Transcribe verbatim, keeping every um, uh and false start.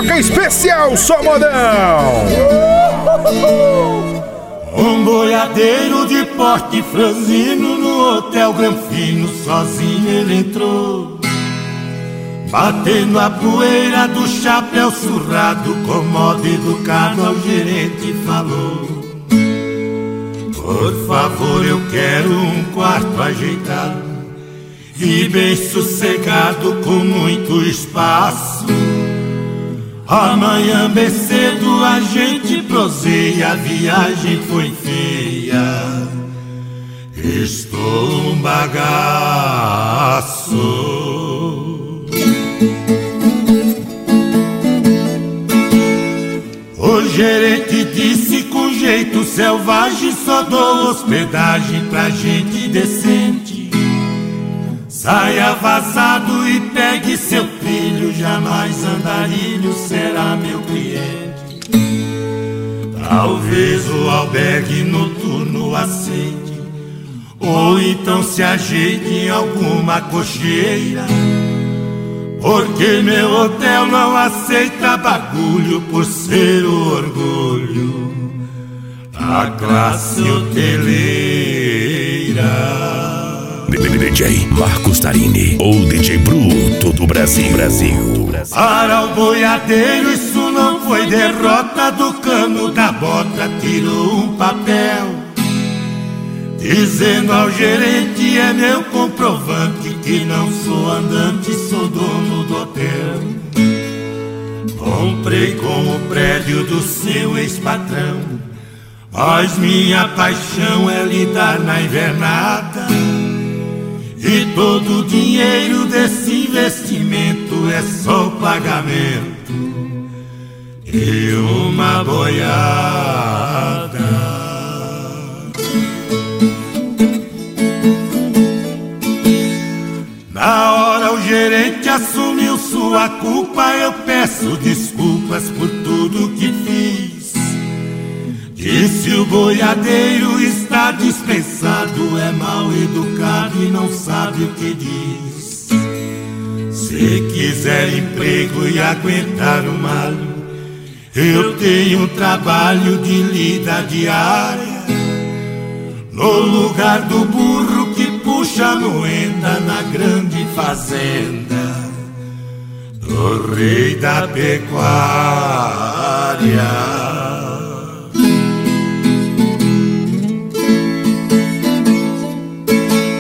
toca especial só modão. Um boiadeiro de porte franzino no hotel Granfino, sozinho ele entrou, batendo a poeira do chapéu surrado, com modo educado ao gerente falou: por favor, eu quero um quarto ajeitado e bem sossegado, com muito espaço. Amanhã bem cedo a gente proseia, a viagem foi feia, estou um bagaço. O gerente disse com jeito selvagem: só dou hospedagem pra gente decente. Saia vazado e pegue seu trilho, jamais andarilho será meu cliente. Talvez o albergue noturno aceite, ou então se ajeite em alguma cocheira, porque meu hotel não aceita bagulho, por ser o orgulho da classe hoteleira. D J Marcos Tarini, ou D J Bruto do Brasil. Brasil. Para o boiadeiro isso não foi derrota, do cano da bota tirou um papel, dizendo ao gerente: é meu comprovante que não sou andante, sou dono do hotel. Comprei com o prédio do seu ex-patrão, mas minha paixão é lidar na invernada, e todo o dinheiro desse investimento é só o pagamento e uma boiada. Na hora o gerente assumiu sua culpa: eu peço desculpas por tudo que fiz. Disse o boiadeiro está dispensado, é mal educado e não sabe o que diz. Se quiser emprego e aguentar o malo, eu tenho um trabalho de lida diária, no lugar do burro que puxa a moenda na grande fazenda do rei da pecuária.